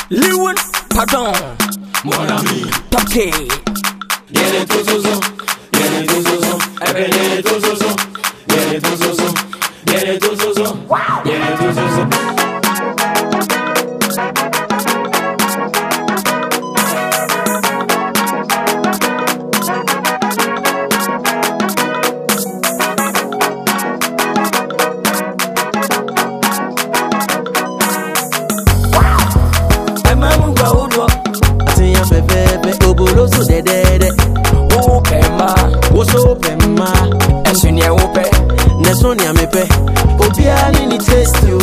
Lewin, pardon, mon ami, Top K. Viene tu zozo, viene tu zozo, viene tu zozo, viene tu zozo, viene tu zozo, viene tu zozo. Sonia me pe obiani ni taste yo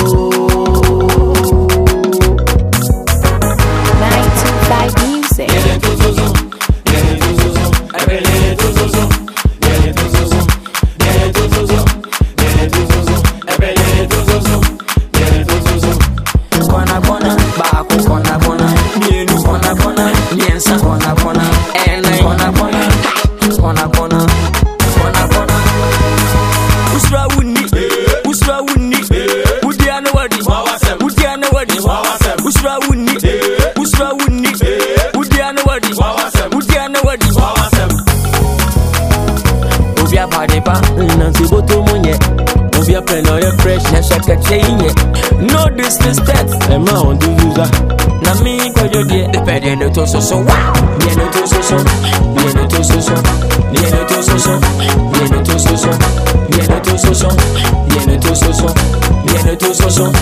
925 music. Viene tu zozo, viene tu zozo, viene tu zozo, viene tu zozo, viene tu zozo, viene tu zozo, viene tu zozo, viene tu zozo. Kona kona, baako kona kona, mienu kona kona, miensa kona kona, ene kona kona, kona kona, kona kona. Usra wuni, usra wuni, udiana wadi, udiana wadi, usra wuni, usra wuni, udiana wadi, udiana wadi. Ubia padepa, nansi boto monye obia peno ye fresh na shakache inye. No disrespect, ema on do user na mi kwa jodie, depende no to so so. Wow, viene to so so, viene to so so, viene to so so, viene to so so, viene to so so, viene to so so, viene to so so.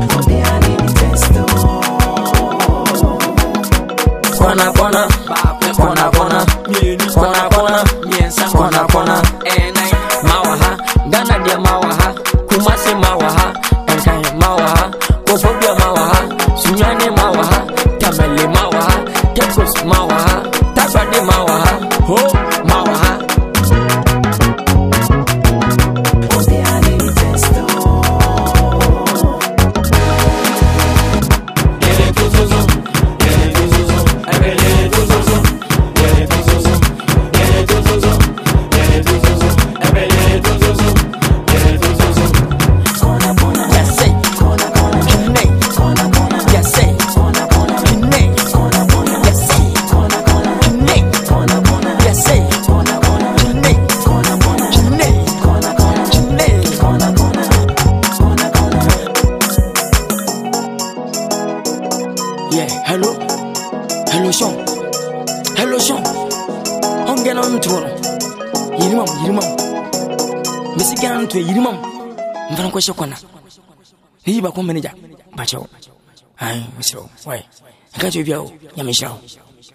Kona kona, kona kona, kona kona, miensa kona kona, enai mawaha, Ghana dia mawaha, Kumasi mawaha, Enkai mawaha, Kofobia mawaha, Sunyane mawaha, Tamale mawaha, Tekos mawaha, Tabade mawaha, Ho mawaha. Viene tu zozo, viene tu zozo, viene tu zozo, viene tu zozo, viene tu zozo, viene tu zozo, viene tu zozo, viene tu zozo. Yes, say, kona kona, kinay, kona kona, yes, say, kona kona, kinay, kona kona, yes, say, kona kona, kinay, kona kona, yes, say, kona kona, kinay, kona kona, kinay, kona kona, kinay, kona kona, kona kona. Yeah, hello, hello, Sean, hello, Sean. I'm getting on to one. Yirimam, Missy Gan to Yirimam. I'm going to question corner. He ba ko manager ba chawo ai misro wai ka je biyo ya misro